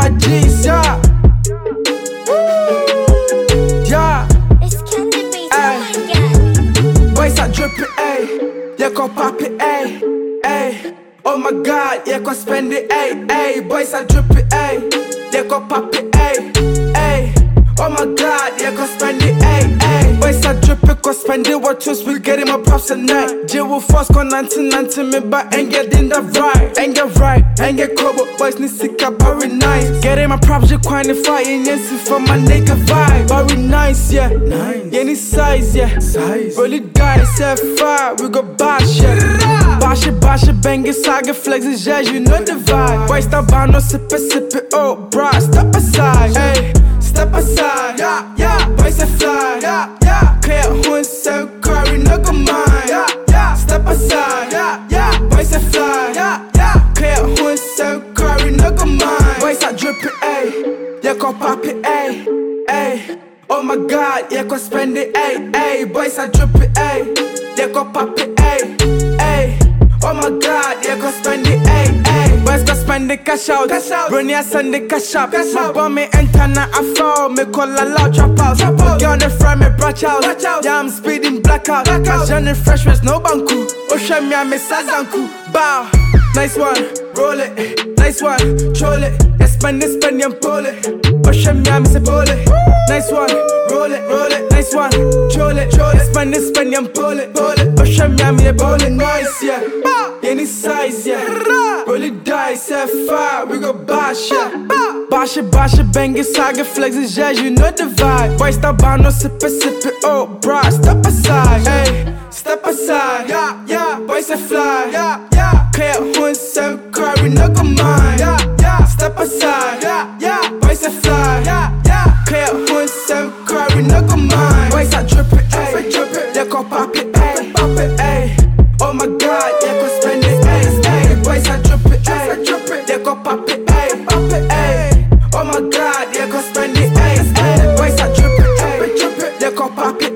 my G's, yeah. Yeah. It's Candy Beats, oh my god. Boys are dripping, ayy. Yeah, go pop it, ayy, ayy. Oh my god, yeah, go spend it, ayy, ayy. Boys are dripping, ayy. Yeah, go pop it, ayy, ayy. Oh my god, yeah, go spend it, ayy, ayy. Boys are dripping, go spend it. What else we getting my props tonight? J will force, go 19 me, but ain't getting the right. Ain't get right, ain't get cold, boys need sick up, very nice. Getting my props, you quantifying, yes, for my nigga vibe. Very nice, yeah. Nice. Any size, yeah. Size. Really guys, yeah, fire, we go bash, yeah. Bash it, bang it, saga flexes, yeah, you know the vibe. Boys, stop by, no sip it, oh, bruh, step aside, ayy. Step aside, yeah, yeah. Boys are fly, yeah, yeah. Clear who so curry, no go mind, yeah, yeah. Step aside, yeah, yeah. Boys are fly, yeah, yeah. Clear who so curry, no go mind. Boys are dripping, ayy. Yeah, go pop it, ayy, ayy. Oh my god, yeah, go spend it, ayy, ayy. Boys are dripping, ayy. Yeah, go pop it, ayy, ayy. Oh my god, yeah, go spend it, ayy, ayy. Boys go spend it, cash out. Brony, I send it, cash up. My bomb me enter, now I fall. Me call a loud, trap out. Girl on the front, me branch out. Yeah, I'm speeding blackout. Cause Johnny fresh with no banku. Osha me, I'm a sazanku. Bow, nice one, roll it. Nice one, troll it. Yeah, spend it, and pull it. Osha me, I'm a pull it. Nice one, roll it. Nice one, troll it. Spend it, and pull it. Osha me, I'm a pull it. Nice, yeah. Any size, yeah. Roll it dice, yeah, fire, we go bash, yeah. Bash it, bang it, saga flexes, yeah, you know the vibe. Boys, stop by, no sip it, oh, bruh, step aside, ayy. Step aside, yeah, yeah. Boys are fly, yeah, yeah. Clear who so curry, no go mind, yeah, yeah. Step aside, yeah, yeah. Boys are fly, yeah, yeah. Clear who so curry, no go mind. Boys are dripping, ayy. They go pop it, ayy. Oh my god, yeah, go spend it, ayy. Boys are dripping, ayy. They go pop it, ayy. Oh my god, yeah, go spend it, ayy. Boys are dripping, ayy. They go pop it,